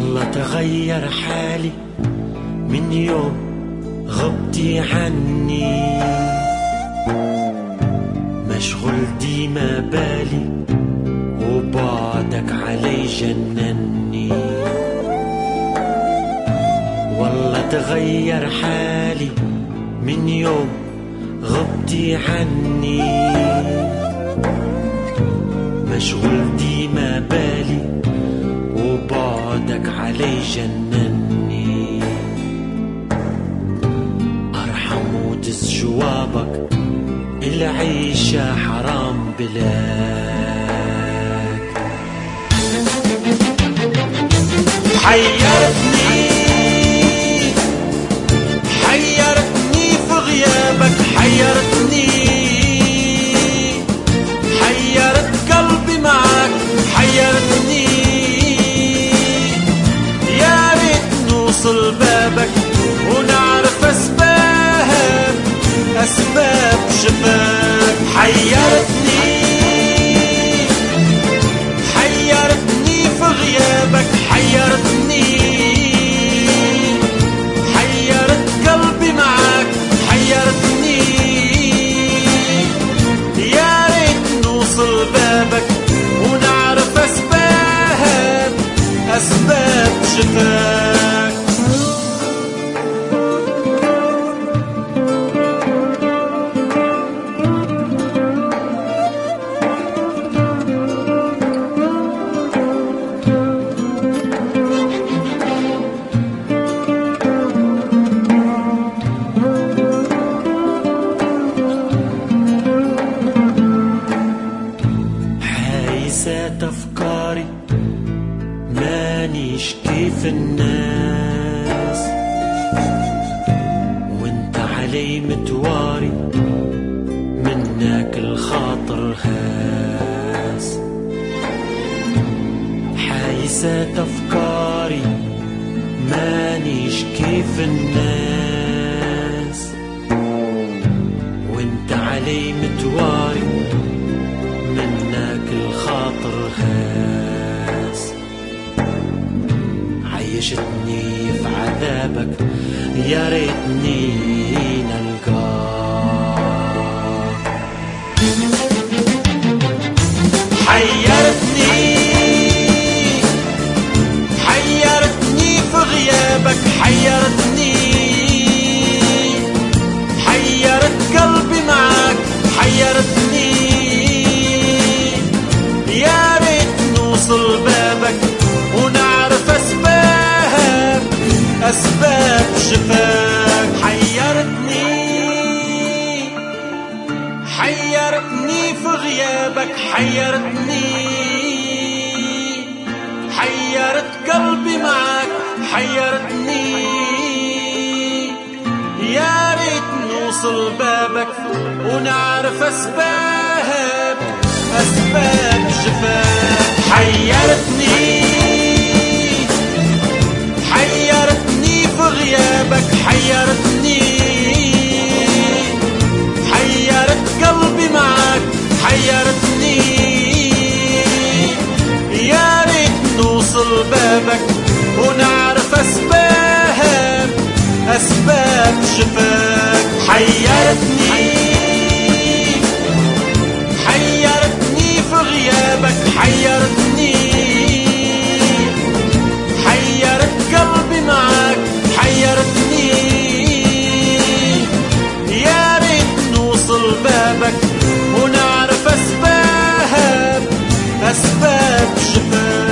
والله تغير حالي من يوم غبتي عني، مشغول ديما بالي وبعدك علي جنني. والله تغير حالي من يوم غبتي عني، مشغول ديما بالي وبعدك علي جنني. أرحم ودس جوابك، العيشة حرام بلاك. حيرتني في غيابك، حيرتني حيرت قلبي معاك، حيرتني يا ريت نوصل بابك ونعرف أسباب شفاك. حيرتني في غيابك، حيرتني حيرت قلبي معاك، حيرتني يا ريت نوصل بابك ونعرف أسباب شفاك. حايسات أفكاري مانيش كيف الناس، وانت علي متواري منك الخاطر هاس. حايسات أفكاري مانيش كيف الناس، وانت علي متواري منك الخاطر هاس. عيشتني في عذابك، يا ريتني نلقاك. حيرتني في غيابك، حيرتني حيرت قلبي معاك، حيرتني يا ريت نوصل بابك ونعرف أسباب شفاك. حيرتني في غيابك، حيرتني حيرت قلبي معاك، حيرتني يا ريت نوصل بابك ونعرف أسباب شفاك. حيرتني في غيابك، حيرتني حيرت قلبي معاك، حيرتني يا ريت نوصل بابك ونعرف أسباب شفاك. حيرتني في غيابك، حيرتني حيرت قلبي معاك، حيرتني يا ريت نوصل بابك ونعرف أسباب شفاك.